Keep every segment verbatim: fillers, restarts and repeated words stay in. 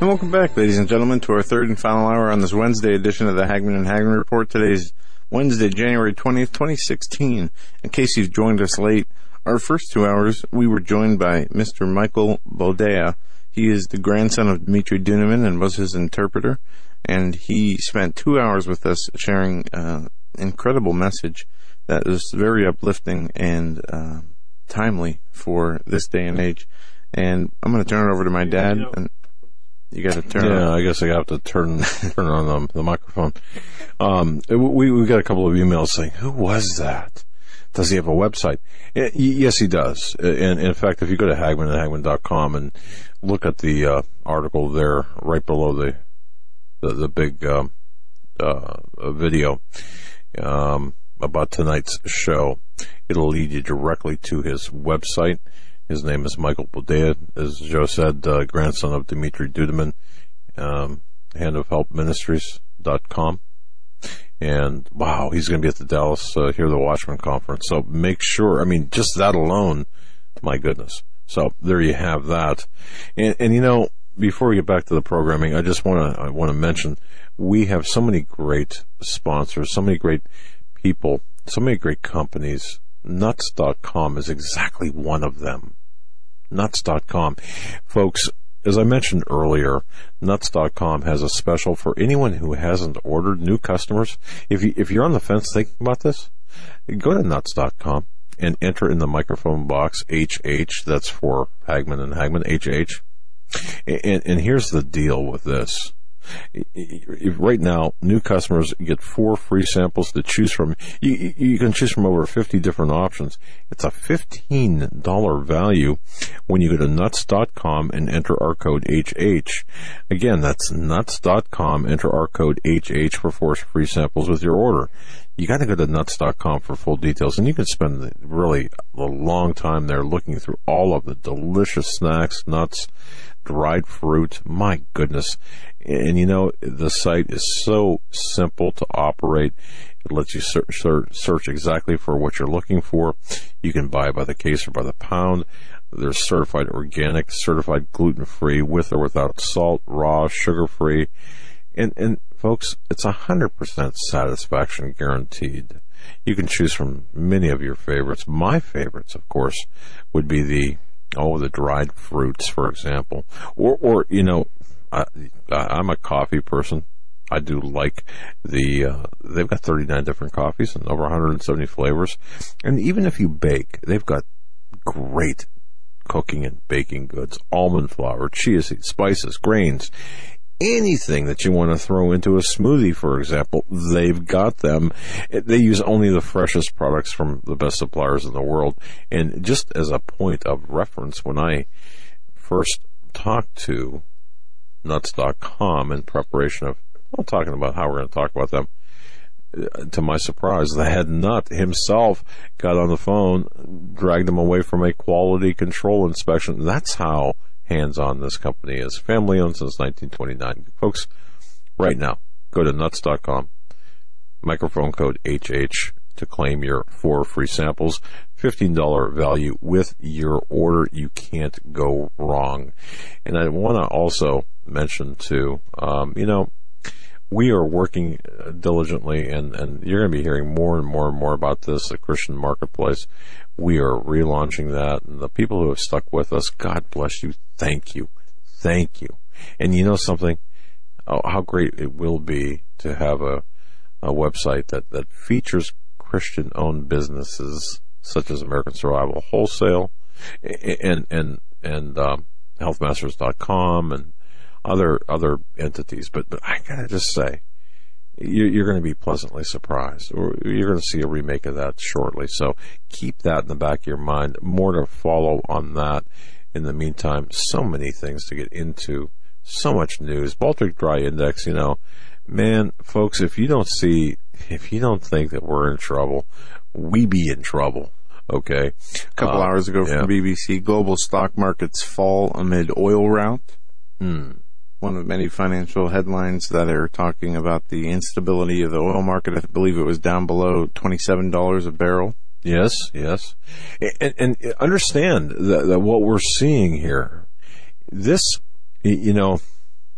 And welcome back, ladies and gentlemen, to our third and final hour on this Wednesday edition of the Hagman and Hagman Report. Today's Wednesday, January twentieth, twenty sixteen. In case you've joined us late, our first two hours, we were joined by Mister Michael Boldea. He is the grandson of Dmitry Duneman and was his interpreter. And he spent two hours with us sharing an uh, incredible message that is very uplifting and uh, timely for this day and age. And I'm going to turn it over to my dad. And you got to turn. Yeah, I guess I have to turn turn on the, the microphone. Um, we we got a couple of emails saying, "Who was that? Does he have a website?" It, yes, he does. And in fact, if you go to Hagman and Hagman dot com and look at the uh, article there, right below the the, the big um, uh, video um, about tonight's show, it'll lead you directly to his website. His name is Michael Boldea, as Joe said, uh, grandson of Dmitry Duneman, um, hand of help ministries dot com. And, wow, he's going to be at the Dallas uh, Hear the Watchman conference. So make sure, I mean, just that alone, my goodness. So there you have that. And, and you know, before we get back to the programming, I just want to I want to mention we have so many great sponsors, so many great people, so many great companies. Nuts dot com is exactly one of them. Nuts dot com. Folks, as I mentioned earlier, Nuts dot com has a special for anyone who hasn't ordered, new customers. If, you, if you're on the fence thinking about this, go to Nuts dot com and enter in the microphone box H H. That's for Hagman and Hagman, H H. And, and here's the deal with this. Right now, new customers get four free samples to choose from. You, you can choose from over fifty different options. It's a fifteen dollars value when you go to Nuts dot com and enter our code H H. Again, that's Nuts dot com, enter our code H H for four free samples with your order. You got to go to Nuts dot com for full details, and you can spend really a long time there looking through all of the delicious snacks, nuts, dried fruit. My goodness. And, you know, the site is so simple to operate. It lets you search, search exactly for what you're looking for. You can buy by the case or by the pound. They're certified organic, certified gluten-free, with or without salt, raw, sugar-free. And, and folks, it's one hundred percent satisfaction guaranteed. You can choose from many of your favorites. My favorites, of course, would be the, oh, the dried fruits, for example. Or, or you know, I, I'm a coffee person. I do like the, uh, they've got thirty-nine different coffees and over one hundred seventy flavors. And even if you bake, they've got great cooking and baking goods, almond flour, chia seeds, spices, grains, anything that you want to throw into a smoothie, for example, they've got them. They use only the freshest products from the best suppliers in the world. And just as a point of reference, when I first talked to Nuts dot com in preparation of, I'm talking about how we're going to talk about them, to my surprise, the head nut himself got on the phone, dragged him away from a quality control inspection. That's how hands-on this company is. Family-owned since nineteen twenty-nine. Folks, right now, go to Nuts dot com, microphone code H H to claim your four free samples, fifteen dollars value with your order. You can't go wrong. And I want to also mention, too, um, you know, we are working diligently, and, and you're going to be hearing more and more and more about this, the Christian Marketplace. We are relaunching that, and the people who have stuck with us, God bless you. Thank you. Thank you. And you know something? Oh, how great it will be to have a, a website that, that features Christian-owned businesses such as American Survival Wholesale and and and um, health masters dot com and other other entities. But but I gotta just say, you're, you're going to be pleasantly surprised, or you're going to see a remake of that shortly. So keep that in the back of your mind. More to follow on that. In the meantime, so many things to get into, so much news. Baltic Dry Index, you know, man, folks, if you don't see, if you don't think that we're in trouble, we be in trouble. Okay. A couple uh, hours ago from yeah. B B C, global stock markets fall amid oil rout. Hmm. One of many financial headlines that are talking about the instability of the oil market. I believe it was down below twenty-seven dollars a barrel. Yes, yes. And, and understand that, that what we're seeing here, this, you know,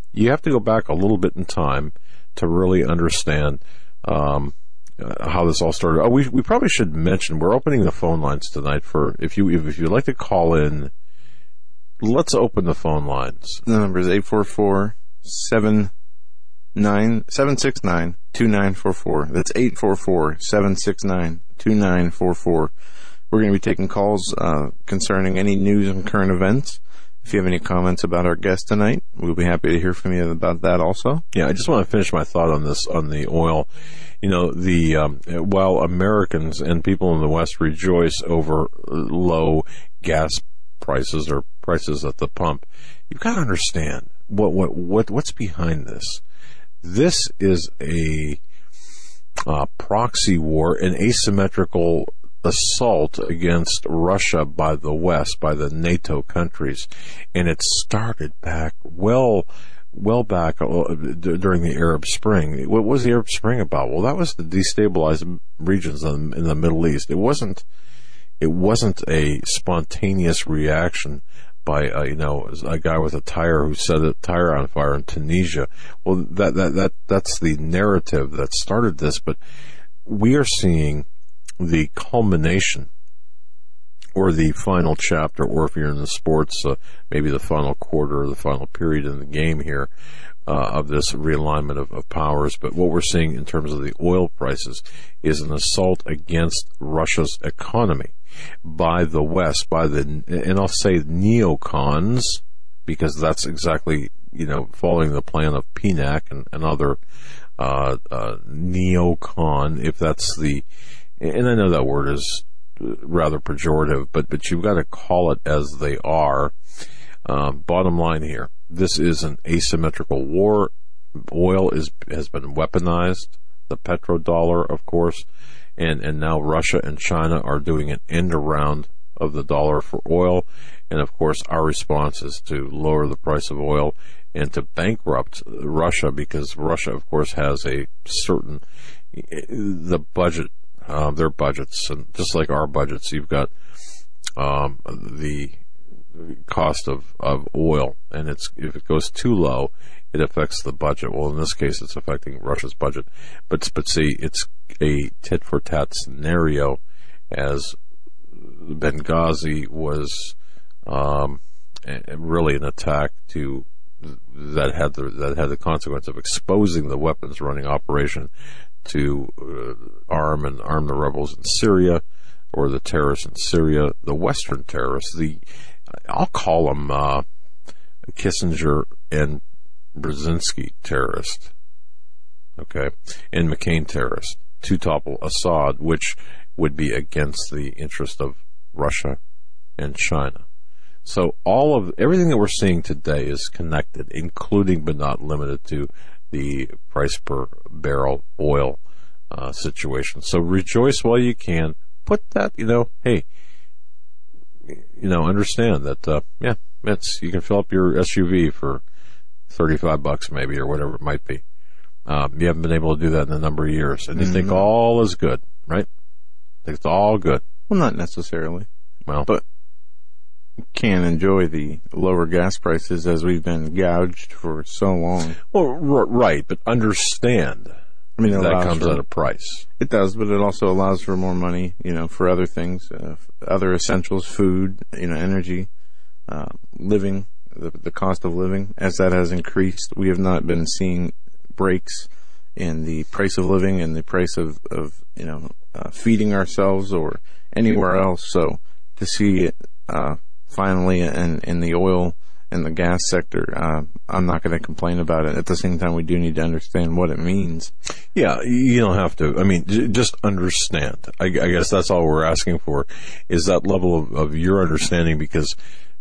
you have to go back a little bit in time to really understand um, uh, how this all started. Oh, we we probably should mention we're opening the phone lines tonight for if you if, if you'd like to call in. Let's open the phone lines. The number is eight four four, seven nine, seven six nine, two nine four four. That's eight four four, seven six nine, two nine four four. We're going to be taking calls uh, concerning any news and current events. If you have any comments about our guest tonight, we'll be happy to hear from you about that also. Yeah, I just want to finish my thought on this, on the oil. You know, the um, while Americans and people in the West rejoice over low gas prices or prices at the pump, you've got to understand what what what what's behind this. This is a uh, proxy war, an asymmetrical assault against Russia by the West, by the NATO countries, and it started back well, well back uh, d- during the Arab Spring. What was the Arab Spring about? Well, that was to destabilize regions in, in the Middle East. It wasn't. It wasn't a spontaneous reaction by uh, you know a guy with a tire who set a tire on fire in Tunisia. Well, that that that that's the narrative that started this, but we are seeing the culmination or the final chapter, or if you're in the sports, uh, maybe the final quarter or the final period in the game here uh, of this realignment of, of powers. But what we're seeing in terms of the oil prices is an assault against Russia's economy by the West, by the, and I'll say neocons, because that's exactly, you know, following the plan of P NAC and, and other uh, uh, neocon, if that's the, and I know that word is rather pejorative, but, but you've got to call it as they are. Um, bottom line here, this is an asymmetrical war. Oil is has been weaponized, the petrodollar, of course, and, and now Russia and China are doing an end around of the dollar for oil. And, of course, our response is to lower the price of oil and to bankrupt Russia, because Russia, of course, has a certain, the budget, Uh, their budgets, and just like our budgets, you've got um, the cost of, of oil, and it's if it goes too low, it affects the budget. Well, in this case, it's affecting Russia's budget. But but see, it's a tit for tat scenario, as Benghazi was um, really an attack to that had the that had the consequence of exposing the weapons running operation to uh, arm and arm the rebels in Syria, or the terrorists in Syria, the Western terrorists. The I'll call them uh, Kissinger and Brzezinski terrorists, okay, and McCain terrorists, to topple Assad, which would be against the interest of Russia and China. So all of everything that we're seeing today is connected, including but not limited to the price per barrel oil uh, situation. So rejoice while you can. Put that, you know, hey, you know, understand that, uh, yeah, it's, you can fill up your S U V for thirty-five bucks maybe, or whatever it might be. Um, you haven't been able to do that in a number of years, and you mm-hmm. think all is good, right? Think it's all good. Well, not necessarily. Well, but can enjoy the lower gas prices as we've been gouged for so long. Well, r- right, but understand, I mean, that comes for, at a price. It does, but it also allows for more money, you know, for other things, uh, other essentials, food, you know, energy, uh, living, the, the cost of living. As that has increased, we have not been seeing breaks in the price of living and the price of, of you know, uh, feeding ourselves or anywhere else. So to see it, uh, finally, in, in the oil and the gas sector, uh, I'm not going to complain about it. At the same time, we do need to understand what it means. Yeah, you don't have to. I mean, j- just understand. I, I guess that's all we're asking for, is that level of, of your understanding, because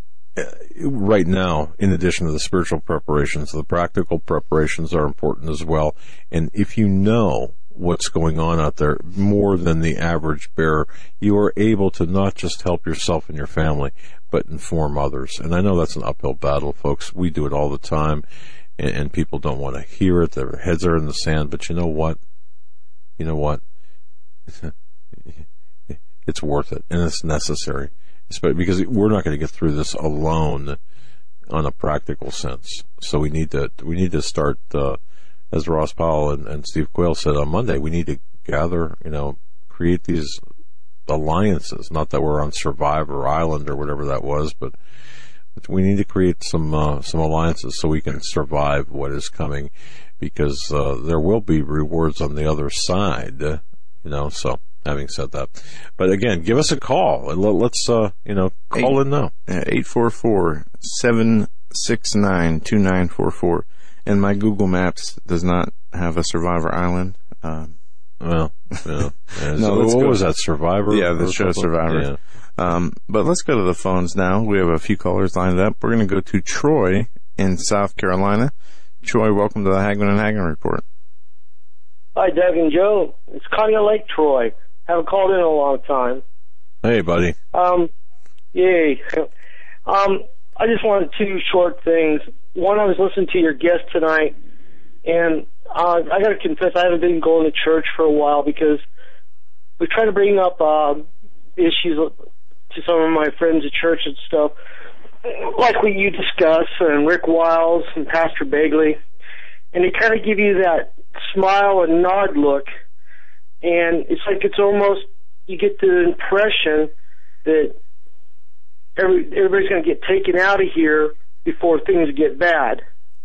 right now, in addition to the spiritual preparations, the practical preparations are important as well. And if you know what's going on out there more than the average bearer, you are able to not just help yourself and your family, but inform others. And I know that's an uphill battle, folks. We do it all the time, and, and people don't want to hear it. Their heads are in the sand. But you know what? You know what? It's worth it, and it's necessary. Because we're not going to get through this alone. on a practical sense. So we need to we need to start, uh, as Ross Powell and, and Steve Quayle said on Monday, we need to gather, you know, create these alliances. Not that we're on Survivor Island or whatever that was, but we need to create some uh, some alliances so we can survive what is coming, because uh, there will be rewards on the other side, uh, you know. So, having said that, but again, give us a call and let, let's uh, you know call Eight, in now. eight four four, seven six nine, two nine four four. And my Google Maps does not have a Survivor Island. Um, well, yeah. yeah. no, so let's what go. was that, Survivor? Yeah, the show something? Survivor. Yeah. Um, but let's go to the phones now. We have a few callers lined up. We're going to go to Troy in South Carolina. Troy, welcome to the Hagman and Hagman Report. Hi, Doug and Joe. It's Connie Lake, Troy. Haven't called in a long time. Hey, buddy. Um, yay. Um, I just wanted two short things. One, I was listening to your guest tonight, and uh, I got to confess, I haven't been going to church for a while because we try to bring up uh, issues to some of my friends at church and stuff, like what you discuss, and Rick Wiles and Pastor Begley, and they kind of give you that smile and nod look, and it's like it's almost, you get the impression that every, everybody's going to get taken out of here before things get bad.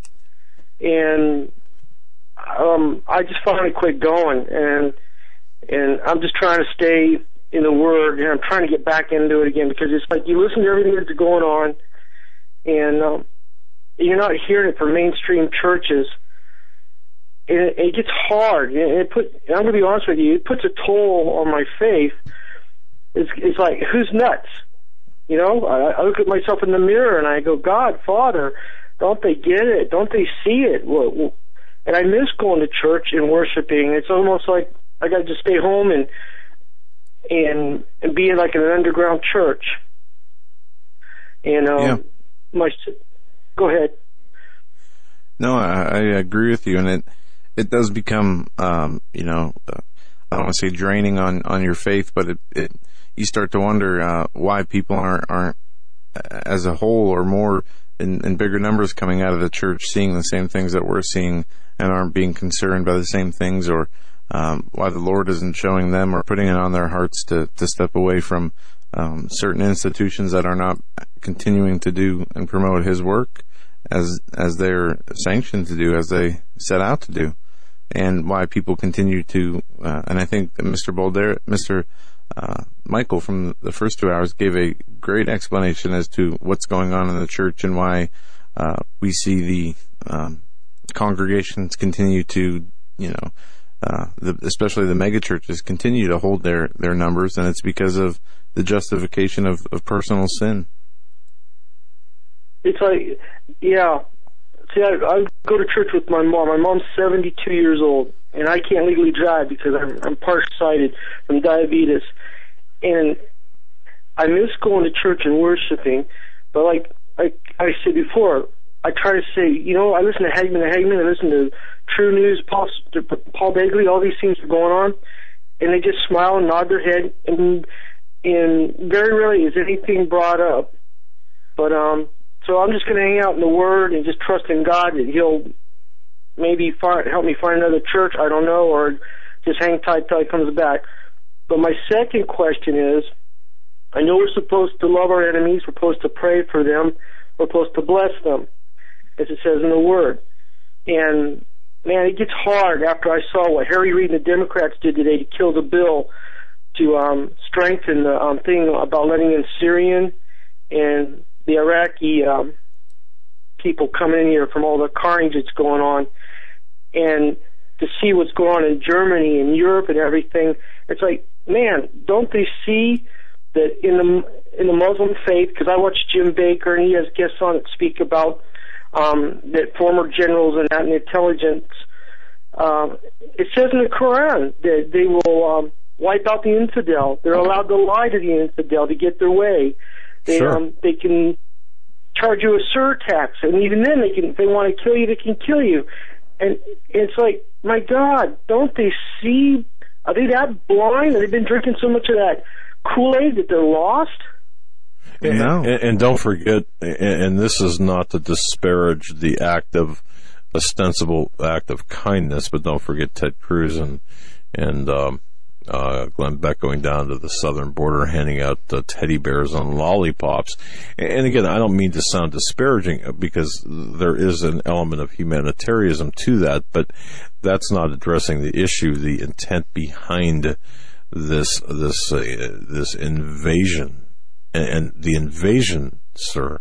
And um, I just finally quit going, and and I'm just trying to stay in the Word, and I'm trying to get back into it again, because it's like you listen to everything that's going on, and um, you're not hearing it from mainstream churches. And it, it gets hard. And it put, and I'm going to be honest with you, it puts a toll on my faith. It's, it's like, who's nuts? You know, I, I look at myself in the mirror and I go, God, Father, don't they get it? Don't they see it? Well, and I miss going to church and worshiping. It's almost like I got to just stay home and and and be like in an underground church. And um, yeah. my go ahead. No, I, I agree with you, and it it does become, um, you know, uh, I don't want to say draining on, on your faith, but it, it you start to wonder uh, why people aren't aren't as a whole or more in, in bigger numbers coming out of the church, seeing the same things that we're seeing, and aren't being concerned by the same things, or um, why the Lord isn't showing them or putting it on their hearts to, to step away from um, certain institutions that are not continuing to do and promote His work as as they're sanctioned to do, as they set out to do, and why people continue to. Uh, and I think that Mister Boulder, Mister Uh, Michael from the first two hours gave a great explanation as to what's going on in the church and why uh, we see the um, congregations continue to, you know, uh, the, especially the mega churches continue to hold their, their numbers, and it's because of the justification of, of personal sin. It's like, yeah. See, I, I go to church with my mom. My mom's seventy-two years old, and I can't legally drive because I'm, I'm partial-sighted from diabetes. And I miss going to church and worshiping, but like, like I said before, I try to say, you know, I listen to Hagman and Hagman, I listen to True News, Paul, Paul Begley, all these things are going on, and they just smile and nod their head, and and very rarely is anything brought up. But um, so I'm just going to hang out in the Word and just trust in God that He'll maybe find, help me find another church, I don't know, or just hang tight till He comes back. But my second question is, I know we're supposed to love our enemies, we're supposed to pray for them, we're supposed to bless them, as it says in the Word. And, man, it gets hard after I saw what Harry Reid and the Democrats did today to kill the bill to um, strengthen the um, thing about letting in Syrian and the Iraqi um, people coming in here from all the carnage that's going on. And to see what's going on in Germany and Europe and everything, it's like, man, don't they see that in the in the Muslim faith, because I watch Jim Baker and he has guests on that speak about um, that former generals and that in intelligence, um, it says in the Quran that they will um, wipe out the infidel. They're allowed to lie to the infidel to get their way. They sure. um, they can charge you a surtax, and even then they can, if they want to kill you, they can kill you. And it's like, my God, don't they see? Are they that blind? Have they been drinking so much of that Kool-Aid that they're lost? No. And, and don't forget, and this is not to disparage the act of ostensible act of kindness, but don't forget Ted Cruz and and um, uh, Glenn Beck going down to the southern border, handing out uh, teddy bears and lollipops. And again, I don't mean to sound disparaging, because there is an element of humanitarianism to that, but that's not addressing the issue, the intent behind this this uh, this invasion. And the invasion, sir,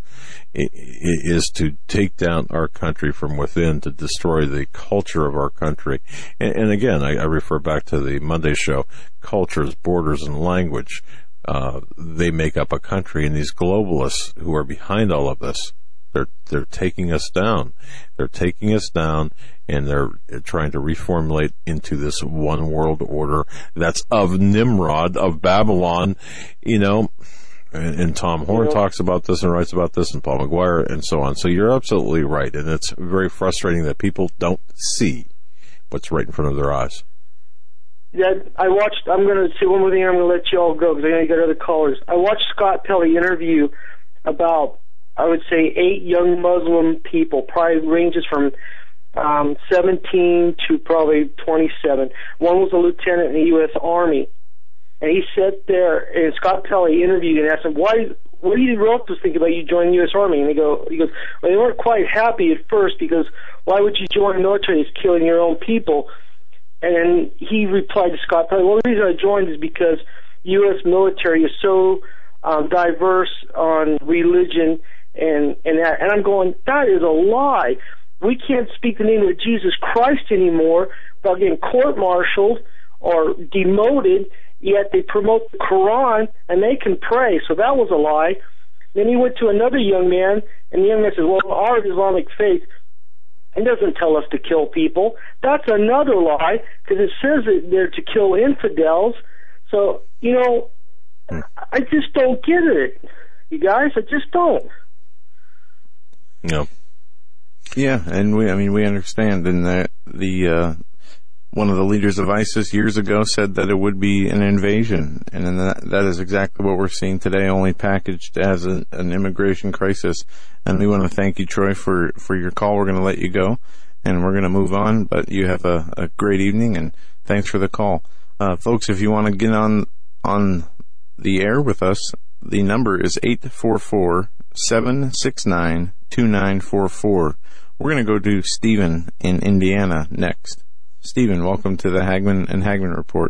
is to take down our country from within, to destroy the culture of our country. And again, I refer back to the Monday show, cultures, borders, and language. Uh, they make up a country, and these globalists who are behind all of this, they're they're taking us down. They're taking us down, and they're trying to reformulate into this one world order that's of Nimrod, of Babylon, you know. And, and Tom Horn yeah. talks about this and writes about this, and Paul McGuire, and so on. So you're absolutely right, and it's very frustrating that people don't see what's right in front of their eyes. Yeah, I watched, I'm going to say one more thing, I'm going to let you all go, because I know you got other callers. I watched Scott Pelley interview about, I would say, eight young Muslim people, probably ranges from um, seventeen to probably twenty-seven. One was a lieutenant in the U S Army. And he sat there, and Scott Pelley interviewed and asked him, "Why? What do you relatives think about you joining the U S Army?" And they go, he goes, "Well, they weren't quite happy at first, because why would you join the military? It's killing your own people." And then he replied to Scott Pelley, "Well, the reason I joined is because U S military is so um, diverse on religion and and that." And I'm going, that is a lie. We can't speak the name of Jesus Christ anymore without getting court-martialed or demoted. Yet they promote the Quran, and they can pray. So that was a lie. Then he went to another young man, and the young man says, "Well, our Islamic faith, it doesn't tell us to kill people." That's another lie, because it says that they're to kill infidels. So, you know, I just don't get it, you guys. I just don't. No. Yeah, and we, I mean, we understand, and that the, uh, one of the leaders of ISIS years ago said that it would be an invasion, and then that, that is exactly what we're seeing today, only packaged as a, an immigration crisis. And we want to thank you, Troy, for, for your call. We're going to let you go, and we're going to move on, but you have a, a great evening, and thanks for the call. Uh, folks, if you want to get on on the air with us, the number is eight four four, seven six nine, two nine four four. We're going to go to Stephen in Indiana next. Stephen, welcome to the Hagman and Hagman Report.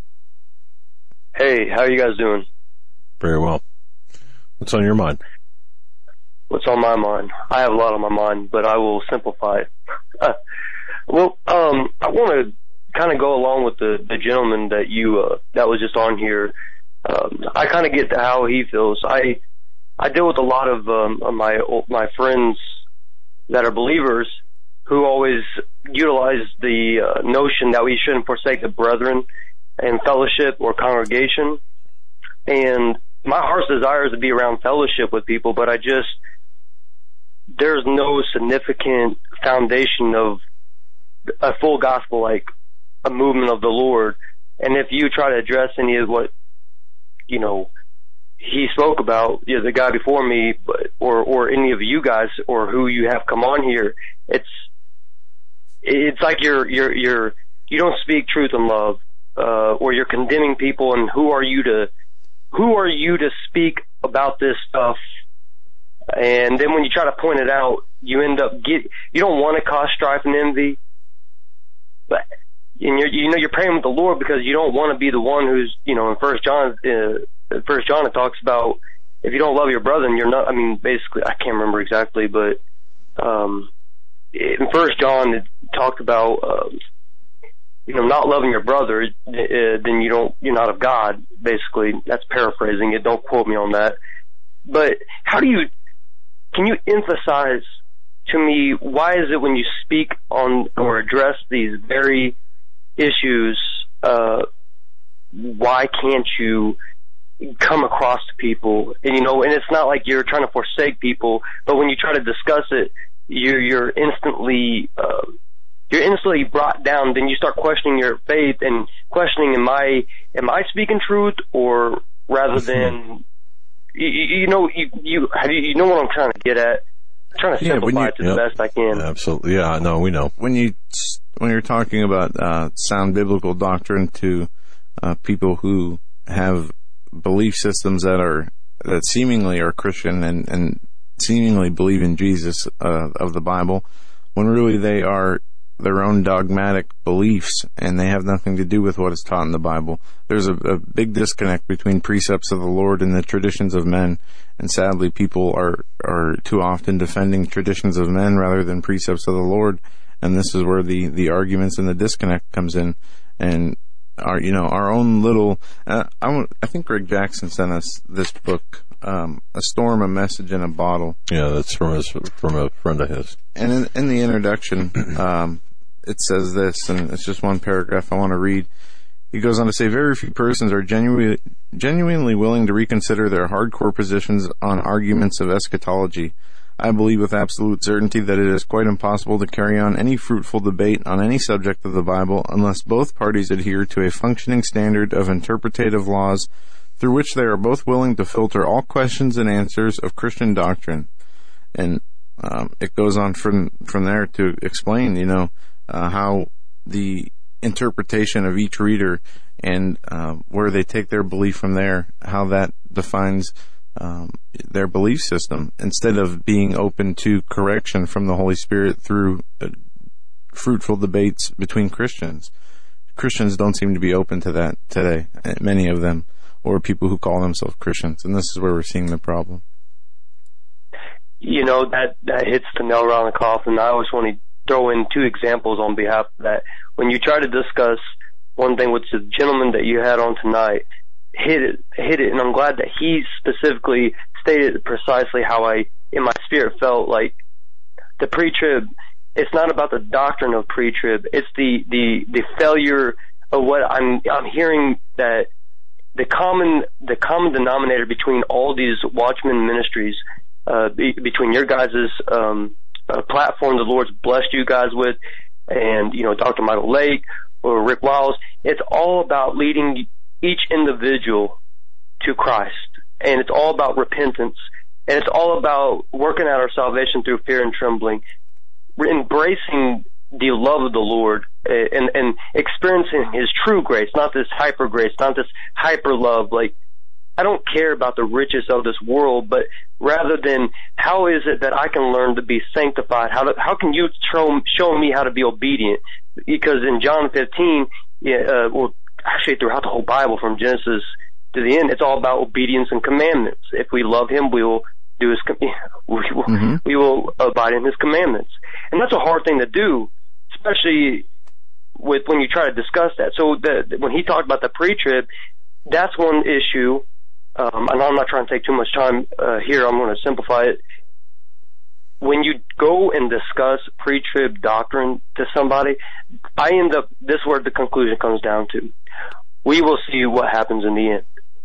Hey, how are you guys doing? Very well. What's on your mind? What's on my mind? I have a lot on my mind, but I will simplify it. Uh, well, um, I want to kind of go along with the, the gentleman that you uh, that was just on here. Um, I kind of get to how he feels. I I deal with a lot of, um, of my my friends that are believers, who always utilize the uh, notion that we shouldn't forsake the brethren and fellowship or congregation. And my heart's desire is to be around fellowship with people, but I just, there's no significant foundation of a full gospel, like a movement of the Lord. And if you try to address any of what, you know, he spoke about, you know, the guy before me, or, or any of you guys, or who you have come on here, it's, It's like you're you're you're you don't speak truth and love, uh, or you're condemning people. And who are you to who are you to speak about this stuff? And then when you try to point it out, you end up get you don't want to cause strife and envy, but and you're you know you're praying with the Lord because you don't want to be the one who's, you know, in First John uh, First John it talks about, if you don't love your brother, you're not. I mean, basically, I can't remember exactly, but um. in First John, it talked about, uh, you know, not loving your brother, uh, then you don't, you're not of God. Basically, that's paraphrasing it. Don't quote me on that. But how do you, can you emphasize to me, why is it when you speak on or address these very issues, uh, why can't you come across to people? And, you know, and it's not like you're trying to forsake people, but when you try to discuss it, You're you're instantly uh, you're instantly brought down. Then you start questioning your faith and questioning, am I am I speaking truth, or rather than you, you know, you you have you, you know what I'm trying to get at. I'm trying to Yeah, when simplify you- it to Yep. the best I can. Absolutely. Yeah, no, we know. When you when you're talking about uh, sound biblical doctrine to uh, people who have belief systems that are that seemingly are Christian and, and seemingly believe in Jesus uh, of the Bible, when really they are their own dogmatic beliefs and they have nothing to do with what is taught in the Bible. There's a, a big disconnect between precepts of the Lord and the traditions of men, and sadly people are, are too often defending traditions of men rather than precepts of the Lord, and this is where the, the arguments and the disconnect comes in. And our, you know, our own little, uh, I, want, I think Greg Jackson sent us this book, um, A Storm, a Message in a Bottle. Yeah, that's from his, from a friend of his. And in, in the introduction, um, it says this, and it's just one paragraph I want to read. He goes on to say, very few persons are genuinely, genuinely willing to reconsider their hardcore positions on arguments of eschatology. I believe with absolute certainty that it is quite impossible to carry on any fruitful debate on any subject of the Bible unless both parties adhere to a functioning standard of interpretative laws through which they are both willing to filter all questions and answers of Christian doctrine. And um, it goes on from from there to explain, you know, uh, how the interpretation of each reader and uh, where they take their belief from there, how that defines um, their belief system, instead of being open to correction from the Holy Spirit through uh, fruitful debates between Christians. Christians don't seem to be open to that today, many of them, or people who call themselves Christians, and this is where we're seeing the problem. You know, that, that hits the nail around the coffin. I always want to throw in two examples on behalf of that. When you try to discuss one thing with the gentleman that you had on tonight, hit it, hit it, and I'm glad that he specifically stated precisely how I, in my spirit, felt like the pre-trib, it's not about the doctrine of pre-trib, it's the, the, the failure of what I'm, I'm hearing, that the common, the common denominator between all these Watchman ministries, uh, be, between your guys' um, uh, platform the Lord's blessed you guys with, and, you know, Doctor Michael Lake or Rick Wiles, it's all about leading each individual to Christ. And it's all about repentance. And it's all about working out our salvation through fear and trembling, embracing the love of the Lord, and, and experiencing His true grace, not this hyper grace, not this hyper love. Like, I don't care about the riches of this world, but rather than how is it that I can learn to be sanctified? How to, how can you show, show me how to be obedient? Because in John fifteen, yeah, uh, well, actually throughout the whole Bible from Genesis to the end, it's all about obedience and commandments. If we love Him, we will do His, we will, mm-hmm. we will abide in His commandments. And that's a hard thing to do, especially with when you try to discuss that. So the, when he talked about the pre-trib, that's one issue. Um, and I'm not trying to take too much time uh, here. I'm going to simplify it. When you go and discuss pre-trib doctrine to somebody, I end up, this is where the conclusion comes down to. We will see what happens in the end.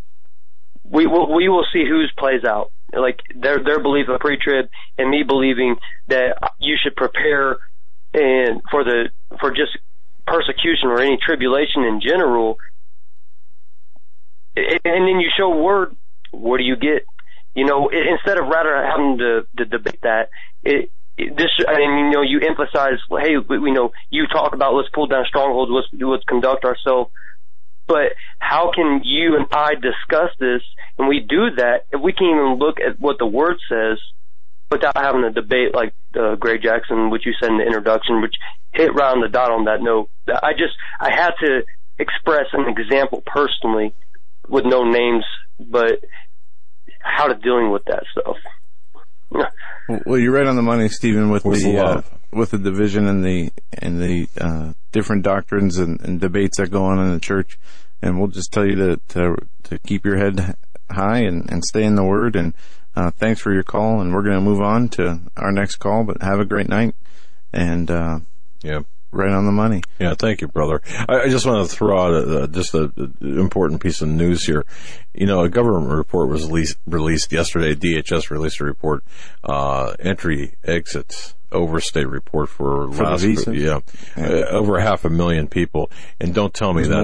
We will, we will see whose plays out. Like their, their belief of pre-trib and me believing that you should prepare and for the, for just persecution or any tribulation in general. And then you show word, what do you get? You know, instead of rather having to, to debate that, it, it, this, I mean, you know, you emphasize, hey, we, we know, you talk about let's pull down strongholds, let's, let's conduct ourselves. But how can you and I discuss this, and we do that, if we can even look at what the Word says without having a debate like uh, Greg Jackson, which you said in the introduction, which hit right on the dot on that note. I just, I had to express an example personally with no names, but how to dealing with that stuff. Well, you're right on the money, Stephen, with What's the, the uh, with the division and the and the uh, different doctrines and, and debates that go on in the church. And we'll just tell you to to, to keep your head high and, and stay in the Word. And uh, thanks for your call. And we're going to move on to our next call. But have a great night. And uh, yeah. Right on the money. Yeah, thank you, brother. I, I just want to throw out a, a, just an important piece of news here. You know, a government report was released, released yesterday. D H S released a report, uh, entry, exit, overstay report for, for last, the visa. yeah, yeah. Uh, over half a million people. And don't tell me There's that's more.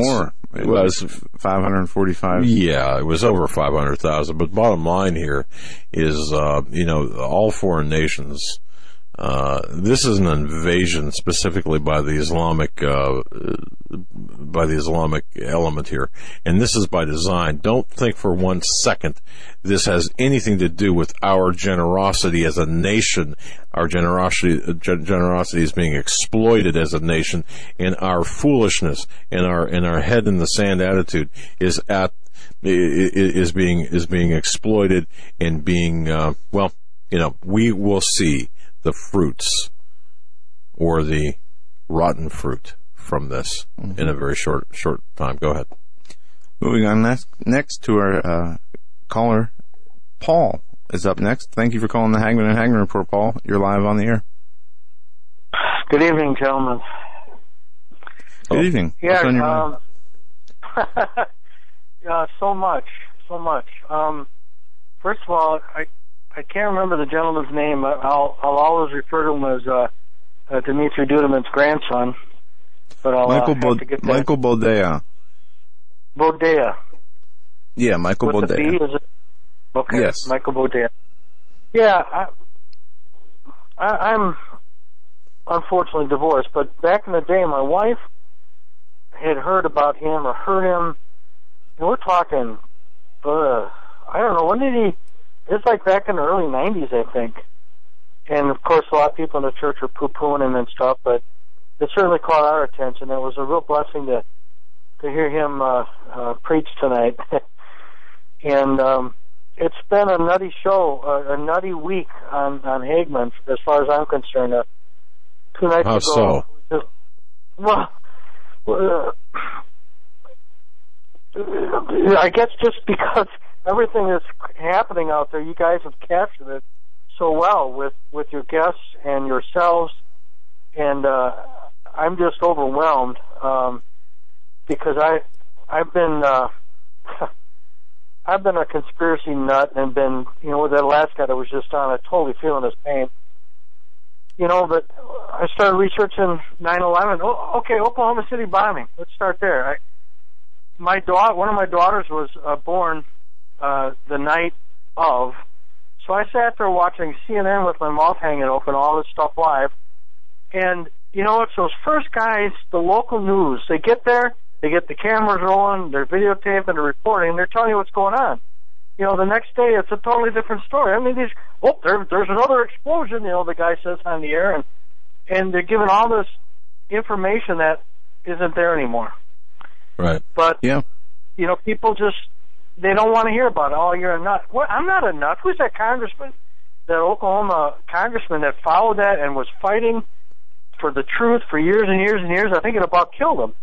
It Well, was five hundred forty-five. Yeah, it was over five hundred thousand. But bottom line here is, uh, you know, all foreign nations, uh, this is an invasion specifically by the Islamic, uh, by the Islamic element here. And this is by design. Don't think for one second this has anything to do with our generosity as a nation. Our generosity, generosity is being exploited as a nation, and our foolishness and our, and our head in the sand attitude is at, is being, is being exploited and being, uh, well, you know, we will see the fruits or the rotten fruit from this mm-hmm. in a very short short time. Go ahead. Moving on next, next to our uh, caller, Paul is up next. Thank you for calling the Hagman and Hagman Report, Paul. You're live on the air. Good evening, gentlemen. Good oh. evening. Yeah, um, yeah, so much, so much. Um, first of all, I I can't remember the gentleman's name. I'll I'll always refer to him as uh, uh, Dimitri Duduman's grandson. But I'll Michael, uh, Bo- have to get that. Michael Bodea. Bodea. Yeah, Michael With Bodea. The B, is it? Okay. Yes. Michael Bodea. Yeah, I, I, I'm unfortunately divorced, but back in the day, my wife had heard about him or heard him. And we're talking, uh, I don't know, when did he? It's like back in the early nineties, I think. And of course, a lot of people in the church are poo-pooing him and stuff, but it certainly caught our attention. It was a real blessing to to hear him uh, uh, preach tonight. and um, it's been a nutty show, uh, a nutty week on, on Hagman, as far as I'm concerned. Uh, two nights How ago, so? Just, well, uh, I guess just because everything that's happening out there, you guys have captured it so well with, with your guests and yourselves, and uh, I'm just overwhelmed um, because I I've been uh, I've been a conspiracy nut and been, you know, with that last guy that was just on, I totally feeling his pain. You know, but I started researching nine eleven. Oh, okay, Oklahoma City bombing. Let's start there. I, my daughter, one of my daughters was uh, born uh, the night of, so I sat there watching C N N with my mouth hanging open, all this stuff live. And you know, it's those first guys, the local news. They get there, they get the cameras rolling, they're videotaping, they're reporting, they're telling you what's going on. You know, the next day it's a totally different story. I mean, these, oh, there, there's another explosion, you know, the guy says on the air, and and they're giving all this information that isn't there anymore. Right. But, yeah. you know, people just, they don't want to hear about it. Oh, you're a nut. Well, I'm not a nut. Who's that congressman, that Oklahoma congressman that followed that and was fighting for the truth for years and years and years? I think it about killed him.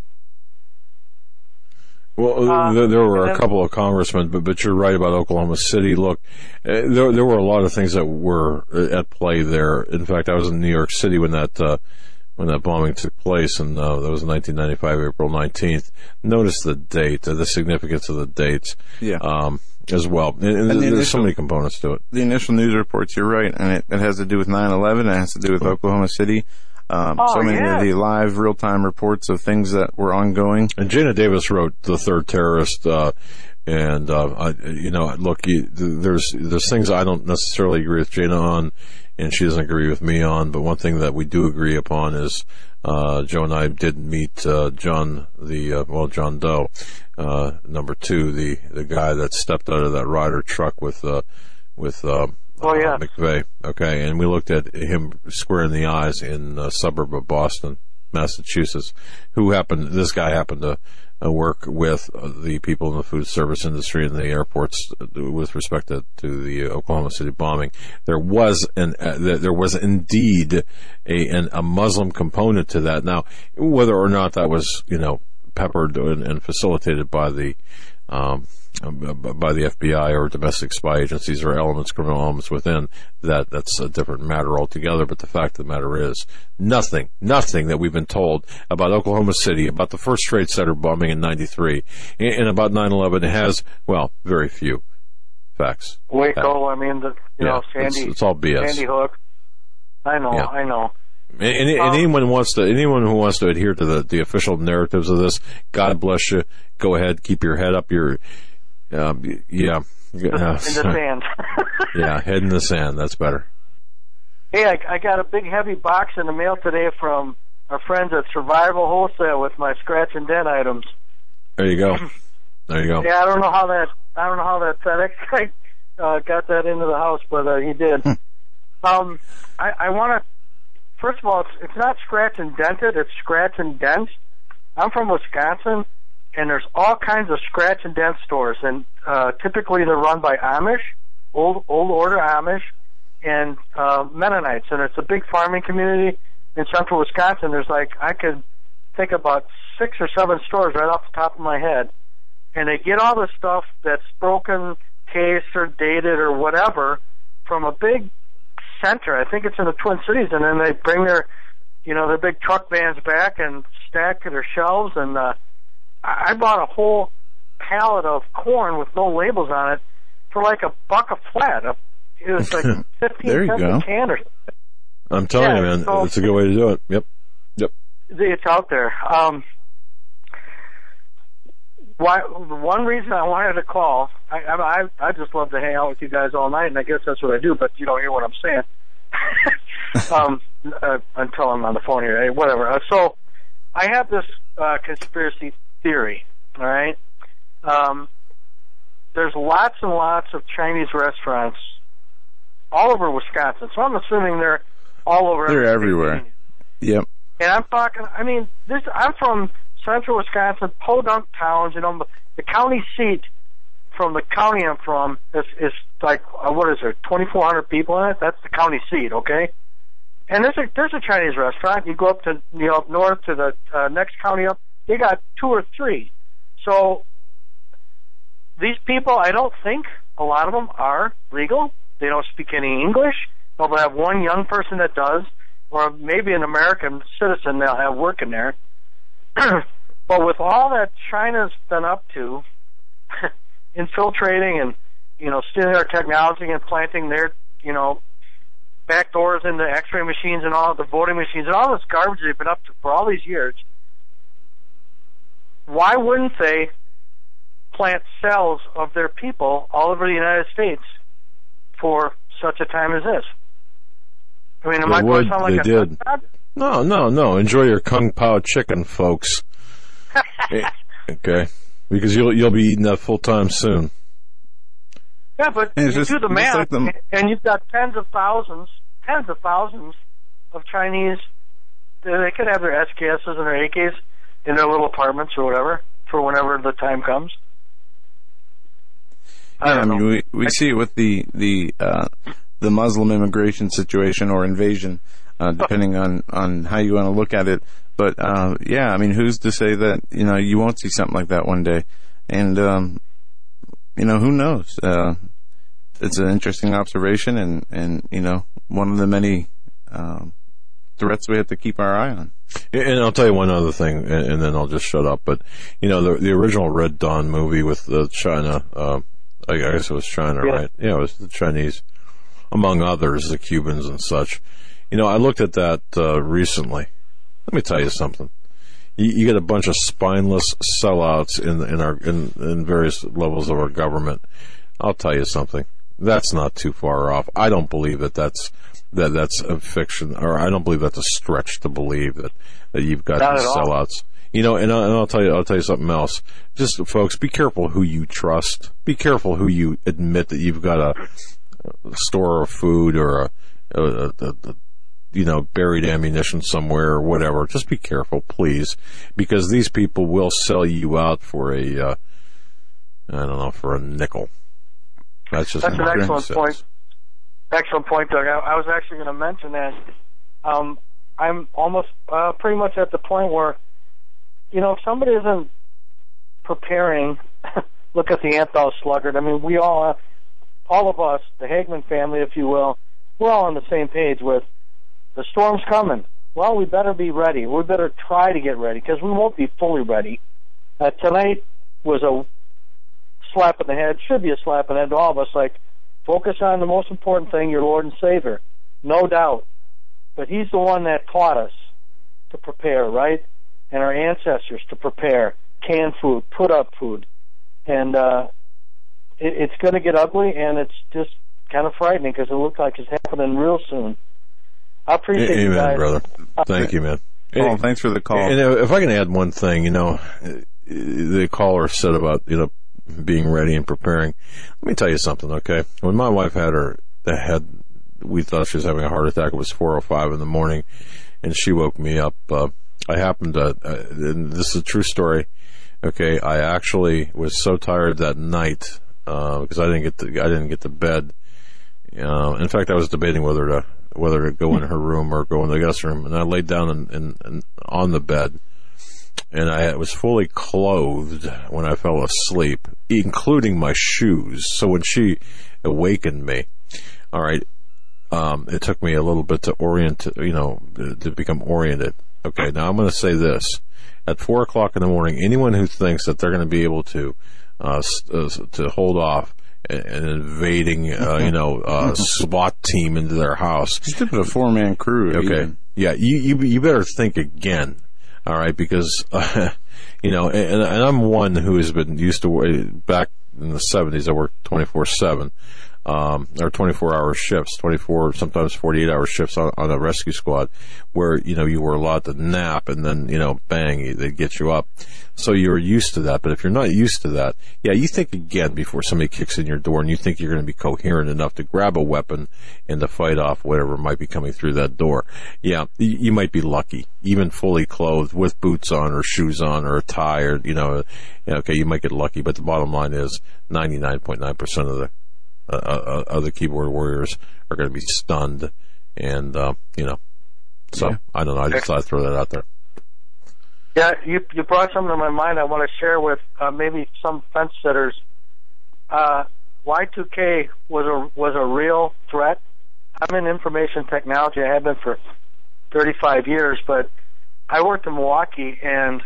Well, uh, there, there were a couple of congressmen, but, but you're right about Oklahoma City. Look, uh, there, there were a lot of things that were at play there. In fact, I was in New York City when that, uh, when that bombing took place, and uh, that was in nineteen ninety-five, April nineteenth. Notice the date, uh, the significance of the dates, yeah, um, as well. And, and, and the there's initial, so many components to it. The initial news reports, you're right, and it, it has to do with nine eleven. It has to do with Oklahoma City. Um, oh, so many yeah. of the live, real-time reports of things that were ongoing. And Jana Davis wrote The Third Terrorist, uh, and, uh, I, you know, look, you, there's, there's things I don't necessarily agree with Jana on, and she doesn't agree with me on, but one thing that we do agree upon is, uh, Joe and I did meet, uh, John, the, uh, well, John Doe, uh, number two, the, the guy that stepped out of that Ryder truck with, uh, with, uh, Oh, yeah. Uh, McVeigh. Okay, and we looked at him square in the eyes in a suburb of Boston, Massachusetts. Who happened? This guy happened to uh, work with uh, the people in the food service industry and the airports uh, with respect to, to the Oklahoma City bombing. There was an uh, there was indeed a an, a Muslim component to that. Now, whether or not that was, you know, peppered and, and facilitated by the um, by the F B I or domestic spy agencies or elements, criminal elements within, that that's a different matter altogether. But the fact of the matter is, nothing, nothing that we've been told about Oklahoma City, about the first Trade Center bombing in ninety-three, and about nine eleven has, well, very few facts. Waco, I mean, the, you yeah, know, Sandy, it's, it's all B S. Sandy Hook. I know, yeah. I know. And, and Um, anyone wants to, anyone who wants to adhere to the, the official narratives of this, God bless you. Go ahead, keep your head up. Your, uh, yeah, in the sand. yeah, head in the sand. That's better. Hey, I, I got a big heavy box in the mail today from our friends at Survival Wholesale with my scratch and dent items. There you go. There you go. Yeah, I don't know how that I don't know how that FedEx guy uh, got that into the house, but uh, he did. um, I, I want to. First of all, it's, it's not scratch and dented; it's scratch and dent. I'm from Wisconsin, and there's all kinds of scratch and dent stores, and uh, typically they're run by Amish, old old order Amish, and uh, Mennonites, and it's a big farming community in central Wisconsin. There's like I could think about six or seven stores right off the top of my head, and they get all the stuff that's broken, cased, or dated, or whatever from a big center. I think it's in the Twin Cities, and then they bring their, you know, their big truck vans back and stack to their shelves. And uh, I bought a whole pallet of corn with no labels on it for like a buck a flat. It was like fifteen there you cents go. a can or something. I'm telling Yeah, you, man, so- it's a good way to do it. Yep. Yep. It's out there. Um, why? One reason I wanted to call, I, I I just love to hang out with you guys all night, and I guess that's what I do. But you don't hear what I'm saying um, uh, until I'm on the phone here. Hey, whatever. Uh, so I have this uh, conspiracy theory. All right. Um, there's lots and lots of Chinese restaurants all over Wisconsin, so I'm assuming they're all over. They're every everywhere. state. Yep. And I'm talking, I mean, this. I'm from central Wisconsin, Podunk Towns, you know, the county seat from the county I'm from is, is like, uh, what is there, twenty-four hundred people in it? That's the county seat, okay? And there's a, there's a Chinese restaurant. You go up to, you know, up north to the uh, next county up, they got two or three. So these people, I don't think a lot of them are legal. They don't speak any English. They'll have one young person that does, or maybe an American citizen they'll have working there. But with all that China's been up to, infiltrating and, you know, stealing our technology and planting their, you know, back doors into X-ray machines and all the voting machines and all this garbage they've been up to for all these years, why wouldn't they plant cells of their people all over the United States for such a time as this? I mean, am They I going would. to sound like They a did. nut? No, no, no. Enjoy your Kung Pao chicken, folks. Eh, okay, because you'll you'll be eating that full time soon. Yeah, but And you it's just- do the just math, like them- and you've got tens of thousands, tens of thousands of Chinese. They they could have their S K Ss and their A Ks in their little apartments or whatever for whenever the time comes. I Yeah, don't I mean, know. we we see it with the the uh, the Muslim immigration situation or invasion, uh, depending on, on how you want to look at it. But uh, yeah, I mean, who's to say that you know you won't see something like that one day? And um, you know, who knows? Uh, it's an interesting observation, and, and you know, one of the many um, threats we have to keep our eye on. And I'll tell you one other thing, and, and then I'll just shut up. But you know, the the original Red Dawn movie with the China, uh, I guess it was China, Yeah. right? Yeah, it was the Chinese, among others, the Cubans and such. You know, I looked at that uh, recently. Let me tell you something. You, you get a bunch of spineless sellouts in in our in, in various levels of our government. I'll tell you something. That's not too far off. I don't believe that that's that that's a fiction, or I don't believe that's a stretch to believe that, that you've got Not these at all. sellouts. You know, and, I, and I'll tell you, I'll tell you something else. Just folks, be careful who you trust. Be careful who you admit that you've got a, a store of food or a, a, a, a you know, buried ammunition somewhere or whatever. Just be careful, please, because these people will sell you out for a, uh, I don't know, for a nickel. That's just That's an my excellent sense. point. Excellent point, Doug. I, I was actually going to mention that. Um, I'm almost uh, pretty much at the point where, you know, if somebody isn't preparing, look at the Anthol sluggard. I mean, we all, uh, all of us, the Hagman family, if you will, we're all on the same page with the storm's coming. Well, we better be ready. We better try to get ready because we won't be fully ready. Uh, tonight was a slap in the head, should be a slap in the head to all of us, like, focus on the most important thing, your Lord and Savior. No doubt. but he's the one that taught us to prepare, right? And our ancestors to prepare canned food, put up food. And uh, it, it's going to get ugly, and it's just kind of frightening because it looks like it's happening real soon. I appreciate Amen, you guys. brother. Thank you, man. Paul, thanks for the call. And if I can add one thing, you know, the caller said about, you know, being ready and preparing. Let me tell you something, okay? When my wife had her, had, we thought she was having a heart attack. It was four oh five in the morning, and she woke me up. Uh, I happened to, uh, and this is a true story, okay? I actually was so tired that night, uh, because I didn't get to, I didn't get to bed. Uh, in fact, I was debating whether to, whether to go in her room or go in the guest room, and I laid down in, in, in, on the bed, and I was fully clothed when I fell asleep, including my shoes. So when she awakened me, all right, um, it took me a little bit to orient, you know, to, to become oriented. Okay, now I'm going to say this. At four o'clock in the morning, anyone who thinks that they're going to be able to uh, uh, to hold off an invading, uh, you know, uh, SWAT team into their house. Just a four-man crew. Okay. Even. Yeah, you, you you better think again. All right, because, uh, you know, and, and I'm one who has been used to work, back in the seventies, I worked twenty-four seven, um, or twenty-four hour shifts, twenty-four, sometimes forty-eight hour shifts on, on a rescue squad where, you know, you were allowed to nap and then, you know, bang, they'd get you up. So you're used to that. But if you're not used to that, yeah, you think again before somebody kicks in your door and you think you're going to be coherent enough to grab a weapon and to fight off whatever might be coming through that door. Yeah, you, you might be lucky, even fully clothed with boots on or shoes on or a tie or, you know, okay, you might get lucky. But the bottom line is ninety-nine point nine percent of the uh, uh, other keyboard warriors are going to be stunned. And, uh, you know, so yeah. I don't know. I just thought I'd throw that out there. Yeah, you you brought something to my mind I want to share with uh, maybe some fence sitters. Uh, Y two K was a was a real threat. I'm in information technology. I have been for thirty-five years, but I worked in Milwaukee and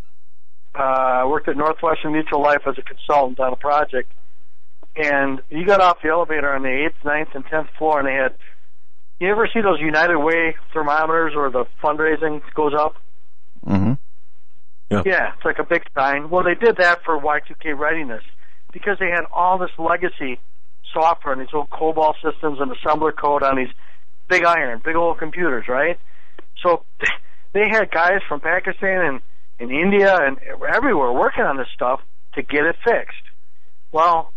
uh, I worked at Northwestern Mutual Life as a consultant on a project. And you got off the elevator on the eighth, ninth, and tenth floor, and they had. You ever see those United Way thermometers where the fundraising goes up? Mm-hmm. Yeah. Yeah, it's like a big sign. Well, they did that for Y two K readiness because they had all this legacy software and these old COBOL systems and assembler code on these big iron, big old computers, right? So they had guys from Pakistan and, and India and everywhere working on this stuff to get it fixed. Well,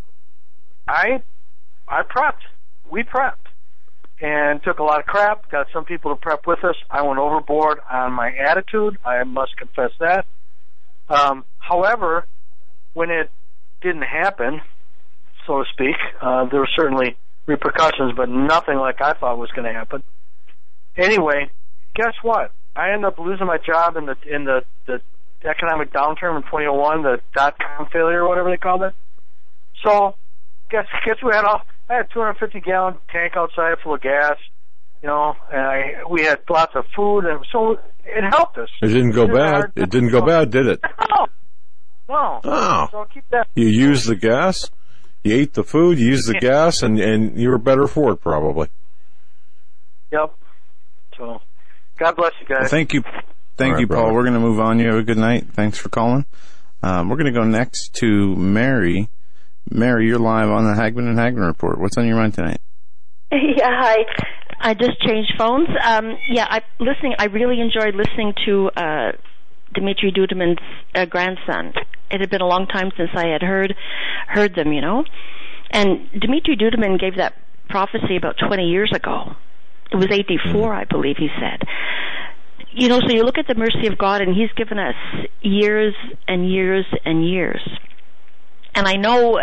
I I prepped. We prepped. And took a lot of crap, got some people to prep with us. I went overboard on my attitude. I must confess that. Um, however, when it didn't happen, so to speak, uh, there were certainly repercussions, but nothing like I thought was going to happen. Anyway, guess what? I ended up losing my job in the in the, the economic downturn in twenty oh one, the dot-com failure or whatever they called it. So, guess guess we had all... I had a two hundred fifty gallon tank outside full of gas, you know, and I, we had lots of food, and so it helped us. It didn't go it bad. Hard. It didn't go bad, did it? No. No. Oh. So keep that. You used the gas, you ate the food, you used the gas, and, and you were better for it, probably. Yep. So, God bless you guys. Well, thank you. Thank right, you, Paul. Brother. We're going to move on. You have a good night. Thanks for calling. Um, we're going to go next to Mary. Mary, you're live on the Hagman and Hagman Report. What's on your mind tonight? Yeah, hi. I just changed phones. Um, yeah, I listening. I really enjoyed listening to uh, Dmitry Duduman's uh, grandson. It had been a long time since I had heard heard them, you know. And Dmitry Duduman gave that prophecy about twenty years ago. It was eighty-four, I believe he said. You know, so you look at the mercy of God, and He's given us years and years and years. And I know, uh,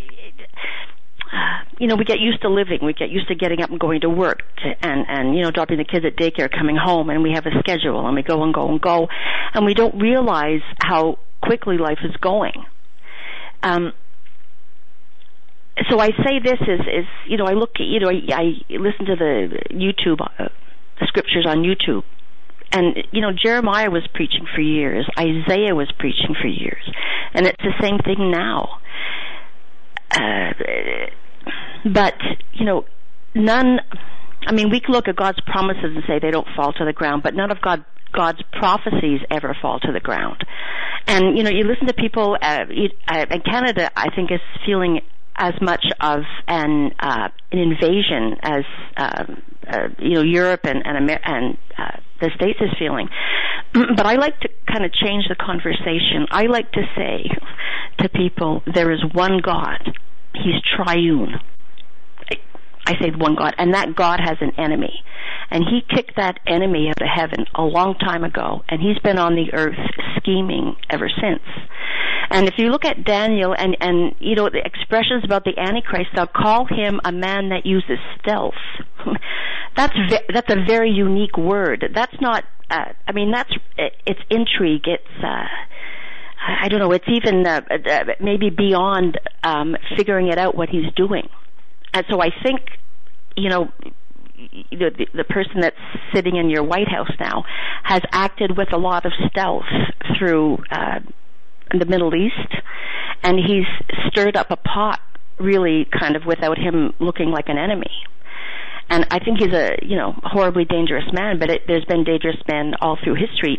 you know, we get used to living. We get used to getting up and going to work to, and, and, you know, dropping the kids at daycare, coming home, and we have a schedule, and we go and go and go. And we don't realize how quickly life is going. Um, so I say this is, is, you know, I look at, you know, I, I listen to the YouTube, uh, the scriptures on YouTube. And, you know, Jeremiah was preaching for years. Isaiah was preaching for years. And it's the same thing now. Uh, but, you know, none, I mean, we can look at God's promises and say they don't fall to the ground, but none of God God's prophecies ever fall to the ground. And, you know, you listen to people, uh, you, uh, in Canada, I think, is feeling as much of an uh, an invasion as, uh, uh, you know, Europe and, and, Amer- and uh, the States is feeling. But I like to kind of change the conversation. I like to say to people, there is one God. He's triune. I, I say one God, and that God has an enemy. And he kicked that enemy out of heaven a long time ago, and he's been on the earth scheming ever since. And if you look at Daniel and, and you know, the expressions about the Antichrist, they'll call him a man that uses stealth. That's ve- that's a very unique word. That's not, uh, I mean, that's, it's intrigue. It's, uh, I don't know, it's even uh, uh, maybe beyond um, figuring it out what he's doing. And so I think, you know, the, the, the person that's sitting in your White House now has acted with a lot of stealth through uh, the Middle East, and he's stirred up a pot really kind of without him looking like an enemy. And I think he's a, you know, horribly dangerous man, but it, there's been dangerous men all through history.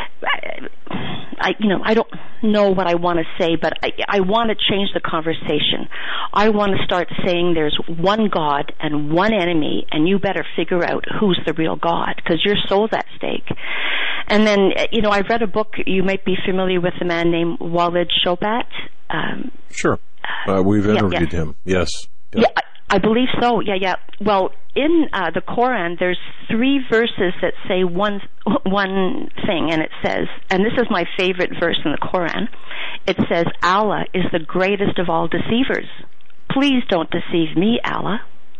I, you know, I don't know what I want to say, but I, I want to change the conversation. I want to start saying there's one God and one enemy, and you better figure out who's the real God, because your soul's at stake. And then, you know, I've read a book, you might be familiar with a man named Walid Shoebat. Um, sure. Uh, we've interviewed yeah, yeah. him, yes. Yep. Yeah, I believe so. Yeah, yeah. Well, in uh, the Quran, there's three verses that say one one thing, and it says, and this is my favorite verse in the Quran. It says, "Allah is the greatest of all deceivers. Please don't deceive me, Allah."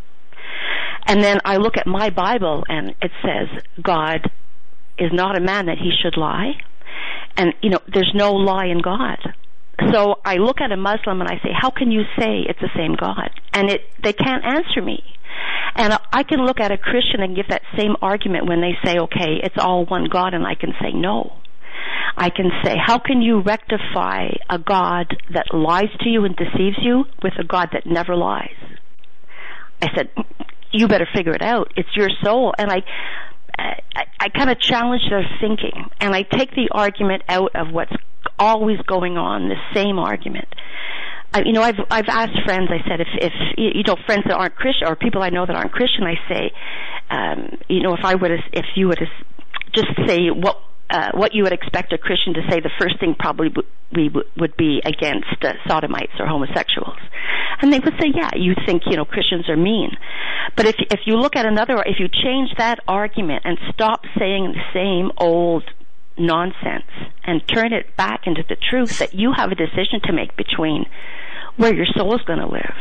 And then I look at my Bible, and it says, "God is not a man that he should lie," and you know, there's no lie in God. So I look at a Muslim and I say, how can you say it's the same God? And it they can't answer me. And I can look at a Christian and give that same argument when they say, okay, it's all one God, and I can say no. I can say, how can you rectify a God that lies to you and deceives you with a God that never lies? I said, you better figure it out. It's your soul. And I I, I kind of challenge their thinking, and I take the argument out of what's always going on, the same argument. I, you know, I've I've asked friends. I said, if if you know friends that aren't Christian or people I know that aren't Christian, I say, um, you know, if I were to, if you were to just say what uh, what you would expect a Christian to say, the first thing probably we w- would be against uh, sodomites or homosexuals, and they would say, yeah, you think you know Christians are mean. But if if you look at another, if you change that argument and stop saying the same old nonsense and turn it back into the truth that you have a decision to make between where your soul is going to live,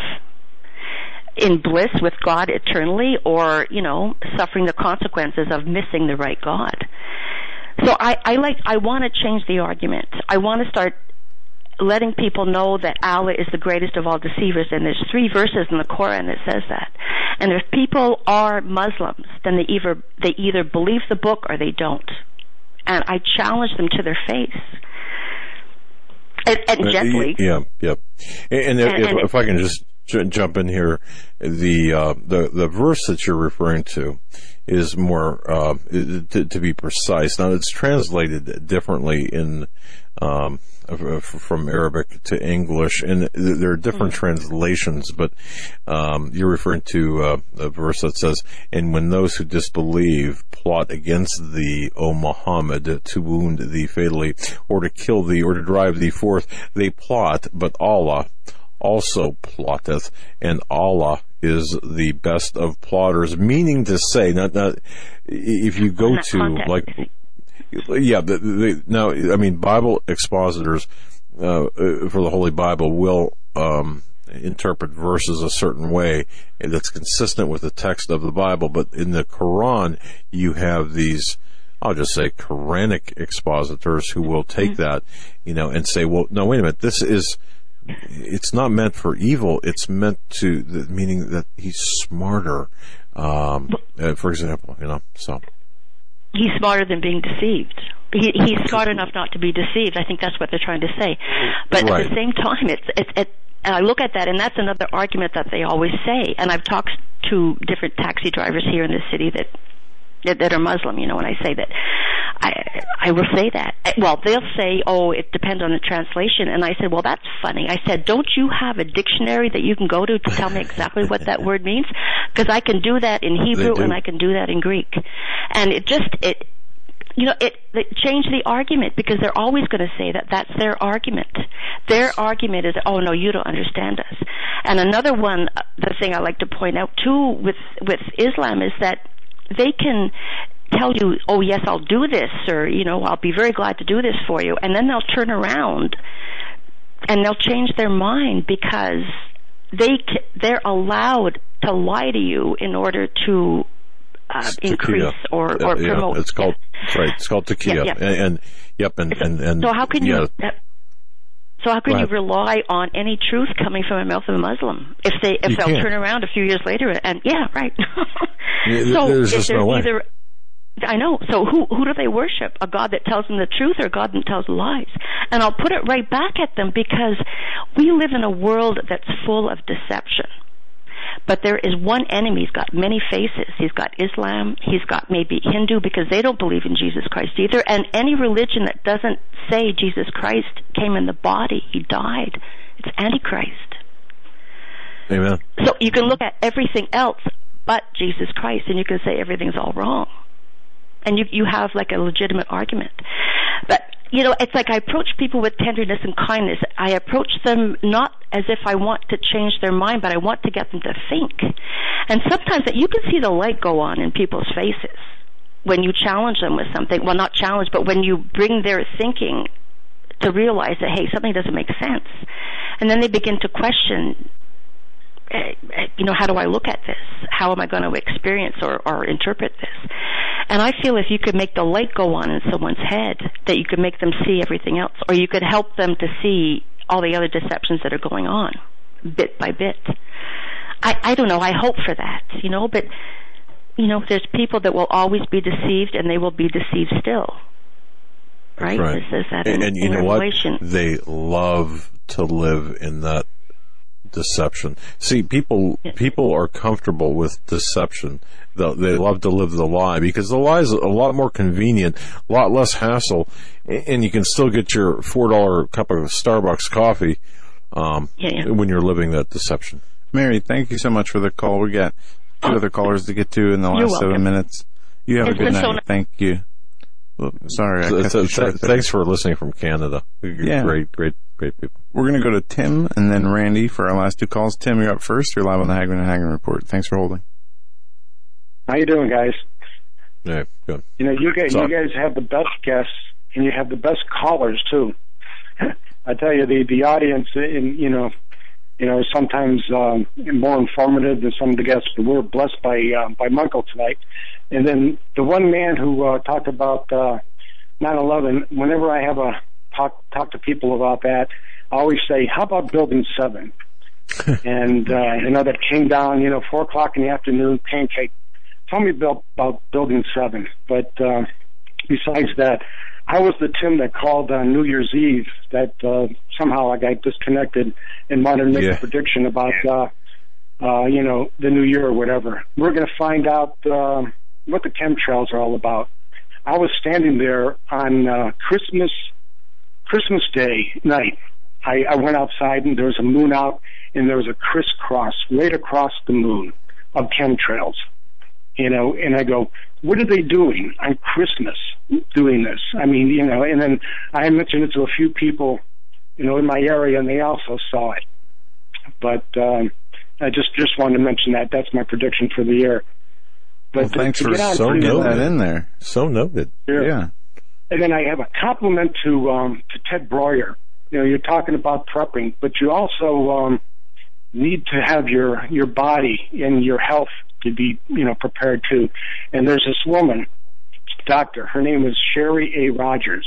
in bliss with God eternally, or you know suffering the consequences of missing the right God. So I, I like I want to change the argument. I want to start letting people know that Allah is the greatest of all deceivers, and there's three verses in the Quran that says that. And if people are Muslims, then they either they either believe the book or they don't. And I challenge them to their face. And, and gently. Uh, yeah, yeah. And, and, and, if, and if I can just j- jump in here, the, uh, the the verse that you're referring to is more, uh, to, to be precise. Now, it's translated differently in um, from Arabic to English, and there are different mm-hmm. translations, but um, you're referring to uh, a verse that says, "And when those who disbelieve plot against thee, O Muhammad, to wound thee fatally, or to kill thee, or to drive thee forth, they plot, but Allah also plotteth, and Allah is the best of plotters," meaning to say, not, not if you go to context. like. Yeah, the, the, now, I mean, Bible expositors uh, for the Holy Bible will um, interpret verses a certain way that's consistent with the text of the Bible, but in the Quran, you have these, I'll just say, Quranic expositors who will take mm-hmm. that, you know, and say, well, no, wait a minute, this is, it's not meant for evil, it's meant to, meaning that he's smarter, um, uh, for example, you know, so. He's smarter than being deceived. He, he's smart enough not to be deceived. I think that's what they're trying to say. But right. at the same time, it's, it's, it, and I look at that, and that's another argument that they always say. And I've talked two different taxi drivers here in the city that that, that are Muslim. You know, when I say that, I I will say that. Well, they'll say, "Oh, it depends on the translation," and I said, "Well, that's funny." I said, "Don't you have a dictionary that you can go to to tell me exactly what that word means? Because I can do that in Hebrew and I can do that in Greek." And it just it. You know, it, it changed the argument, because they're always going to say that that's their argument. Their argument is, oh, no, you don't understand us. And another one, the thing I like to point out, too, with, with Islam is that they can tell you, oh, yes, I'll do this, or, you know, I'll be very glad to do this for you. And then they'll turn around and they'll change their mind, because they they're allowed to lie to you in order to Uh, increase or, or yeah, promote. It's called, that's right, it's called taqiya. Yeah, yeah. And, and, yep, and, so, and, and, so how can yeah. you, so how can you rely on any truth coming from the mouth of a Muslim if they, if You they'll can't. turn around a few years later and, yeah, right. Yeah, so there's just if no way. either, I know. So who, who do they worship? A God that tells them the truth, or a God that tells lies? And I'll put it right back at them, because we live in a world that's full of deception. But there is one enemy. He's got many faces. He's got Islam. He's got maybe Hindu, because they don't believe in Jesus Christ either. And any religion that doesn't say Jesus Christ came in the body, he died, it's Antichrist. Amen. So you can look at everything else but Jesus Christ, and you can say everything's all wrong. And you you have like a legitimate argument. But, you know, it's like I approach people with tenderness and kindness. I approach them not as if I want to change their mind, but I want to get them to think. And sometimes that you can see the light go on in people's faces when you challenge them with something. Well, not challenge, but when you bring their thinking to realize that, hey, something doesn't make sense. And then they begin to question, you know, how do I look at this? How am I going to experience or, or interpret this? And I feel if you could make the light go on in someone's head, that you could make them see everything else, or you could help them to see all the other deceptions that are going on, bit by bit. I, I don't know, I hope for that, you know, but, you know, there's people that will always be deceived, and they will be deceived still. Right? Right. It says that and, in, and you in know Revelation. what? They love to live in that deception. See, people Yeah. people are comfortable with deception. They, they love to live the lie, because the lie is a lot more convenient, a lot less hassle, and you can still get your four dollar cup of Starbucks coffee um, Yeah, yeah. when you're living that deception. Mary, thank you so much for the call. We got two other callers to get to in the You're last seven welcome. minutes. You have It's a good been night. so nice. Thank you. Well, sorry, I So, cut so, you short there. thanks for listening from Canada. You're Yeah. Great, great, great people. We're going to go to Tim and then Randy for our last two calls. Tim, you're up first. You're live on the Hagman and Hagman Report. Thanks for holding. How you doing, guys? Yeah, good. You know, you guys, So- you guys have the best guests, and you have the best callers too. I tell you, the the audience, in you know, you know, sometimes um, more informative than some of the guests. But we're blessed by uh, by Michael tonight. And then the one man who uh, talked about uh, nine eleven. Whenever I have a talk talk to people about that, I always say, "How about Building seven?" and uh, you know, that came down, you know, four o'clock in the afternoon, pancake. Tell me about, about Building seven. But uh, besides that, I was the Tim that called on New Year's Eve that uh, somehow I got disconnected and wanted to make Yeah. a prediction about, uh, uh, you know, the new year or whatever. We're going to find out uh, what the chemtrails are all about. I was standing there on uh, Christmas Christmas Day night. I, I went outside and there was a moon out, and there was a crisscross right across the moon of chemtrails. You know, and I go, what are they doing on Christmas doing this? I mean, you know, and then I mentioned it to a few people, you know, in my area, and they also saw it. But um, I just, just wanted to mention that. That's my prediction for the year. But Well, thanks to for get on so pretty getting noted. well, that in there. So noted. Yeah. and then I have a compliment to um, to Ted Breuer. You know, you're talking about prepping, but you also um, need to have your your body and your health to be, you know, prepared too. And there's this woman, doctor. Her name is Sherry A. Rogers,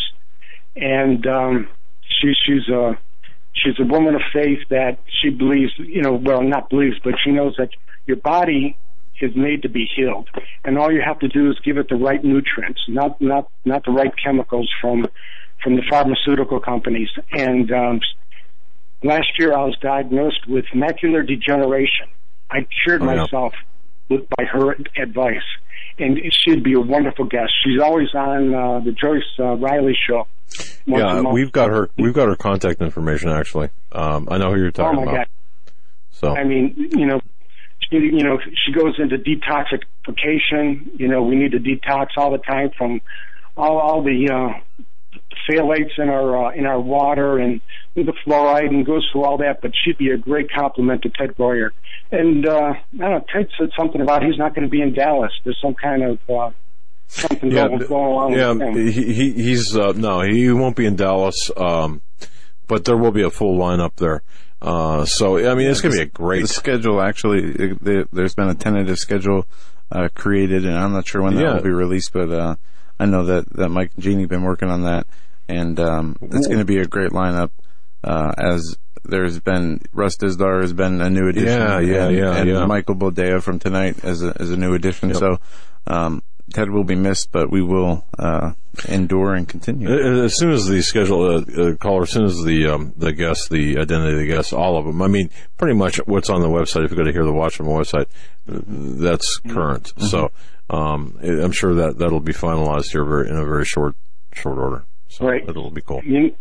and um, she, she's a she's a woman of faith that she believes, you know, well, not believes, but she knows that your body is made to be healed, and all you have to do is give it the right nutrients, not not not the right chemicals from from the pharmaceutical companies. And um, last year I was diagnosed with macular degeneration. I cured Oh, yeah. myself with, by her advice. And she'd be a wonderful guest. She's always on uh, the Joyce uh, Riley show. Yeah, we've got her. We've got her contact information. Actually, um, I know who you're talking oh my about. God. So I mean, you know, she, you know, she goes into detoxification. You know, we need to detox all the time from all, all the uh, phthalates in our uh, in our water and the fluoride, and goes through all that. But she'd be a great compliment to Ted Goyer. And uh, I don't know, Ted said something about he's not going to be in Dallas. There's some kind of uh, something yeah, going, going along yeah, with him. He, he, he's uh, no, he won't be in Dallas, um, but there will be a full lineup there. Uh, so I mean, it's going to be a great the schedule. Actually, it, there's been a tentative schedule uh, created, and I'm not sure when that yeah. will be released, but uh, I know that that Mike and Jeannie have been working on that, and um, it's going to be a great lineup. Uh, as there's been Russ Dizdar has been a new addition, yeah, yeah, and, yeah, and yeah. Michael Bodea from tonight as a as a new addition. Yep. So um, Ted will be missed, but we will uh, endure and continue. As soon as the schedule uh, uh, caller, as soon as the um, the guests, the identity of the guests, all of them. I mean, pretty much what's on the website. If you go to Hear the Watch on the website, that's current. Mm-hmm. So um, I'm sure that that'll be finalized here very, in a very short short order. So right. It'll be cool. You,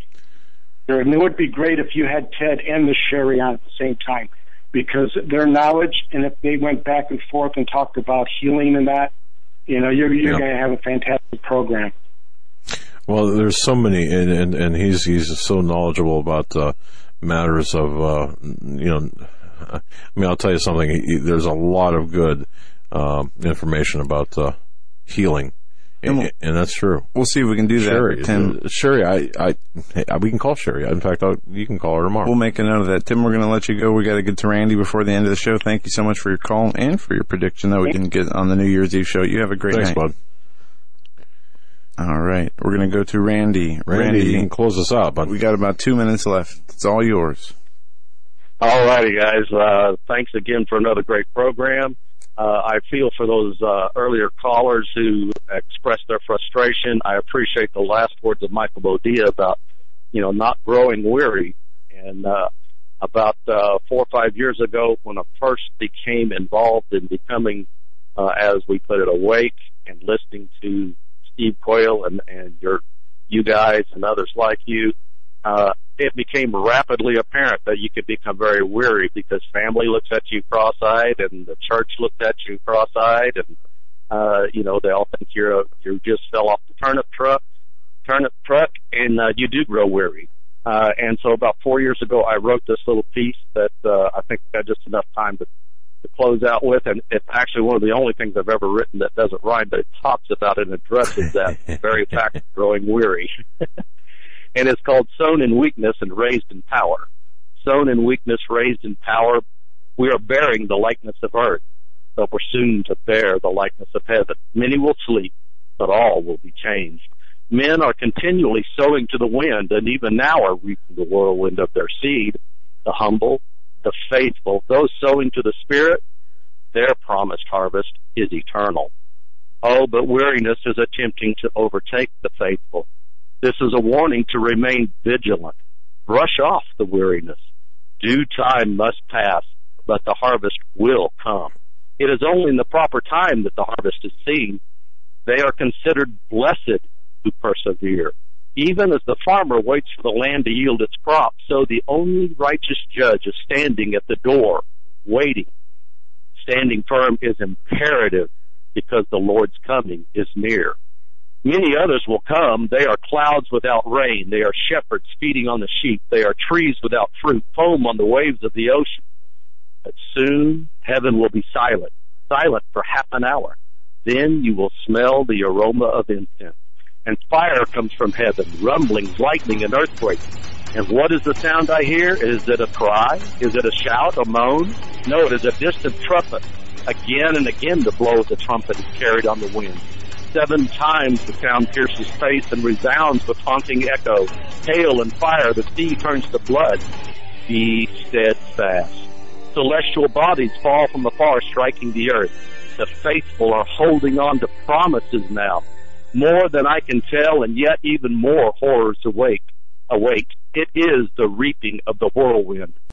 it would be great if you had Ted and the Sherry on at the same time, because their knowledge, and if they went back and forth and talked about healing and that, you know, you're, you're yeah. going to have a fantastic program. Well, there's so many, and, and, and he's he's so knowledgeable about uh, matters of, uh, you know, I mean, I'll tell you something. He, there's a lot of good uh, information about uh, healing. And, we'll, and that's true. We'll see if we can do that. Sherry, Tim. Uh, Sherry, I, I, hey, we can call Sherry. In fact, I'll, you can call her tomorrow. We'll make a note of that. Tim, we're going to let you go. We got to get to Randy before the end of the show. Thank you so much for your call and for your prediction that we didn't get on the New Year's Eve show. You have a great Thanks, night. Bud. All right. We're going to go to Randy. Randy, Randy, you can close us out, bud. We got about two minutes left. It's all yours. All righty, guys. Uh, thanks again for another great program. Uh, I feel for those uh, earlier callers who expressed their frustration. I appreciate the last words of Michael Bodea about, you know, not growing weary. And uh, about uh, four or five years ago, when I first became involved in becoming, uh, as we put it, awake and listening to Steve Quayle and, and your, you guys and others like you, uh, it became rapidly apparent that you could become very weary because family looks at you cross-eyed and the church looks at you cross-eyed, and uh, you know, they all think you're a, you just fell off the turnip truck, turnip truck, and uh, you do grow weary. Uh, and so about four years ago, I wrote this little piece that uh, I think I got just enough time to, to close out with, and it's actually one of the only things I've ever written that doesn't rhyme, but it talks about and addresses that very fact of growing weary. And it's called Sown in Weakness and Raised in Power. Sown in weakness, raised in power. We are bearing the likeness of earth, but we're soon to bear the likeness of heaven. Many will sleep, but all will be changed. Men are continually sowing to the wind, and even now are reaping the whirlwind of their seed. The humble, the faithful, those sowing to the Spirit, their promised harvest is eternal. Oh, but weariness is attempting to overtake the faithful. This is a warning to remain vigilant. Brush off the weariness. Due time must pass, but the harvest will come. It is only in the proper time that the harvest is seen. They are considered blessed who persevere. Even as the farmer waits for the land to yield its crop, so the only righteous judge is standing at the door, waiting. Standing firm is imperative because the Lord's coming is near. Many others will come. They are clouds without rain. They are shepherds feeding on the sheep. They are trees without fruit, foam on the waves of the ocean. But soon heaven will be silent, silent for half an hour. Then you will smell the aroma of incense. And fire comes from heaven, rumblings, lightning, and earthquakes. And what is the sound I hear? Is it a cry? Is it a shout, a moan? No, it is a distant trumpet. Again and again the blow of the trumpet is carried on the wind. Seven times the sound pierces space and resounds with haunting echo. Hail and fire, the sea turns to blood. Be steadfast. Celestial bodies fall from afar, striking the earth. The faithful are holding on to promises now. More than I can tell, and yet even more horrors awake. Await. It is the reaping of the whirlwind.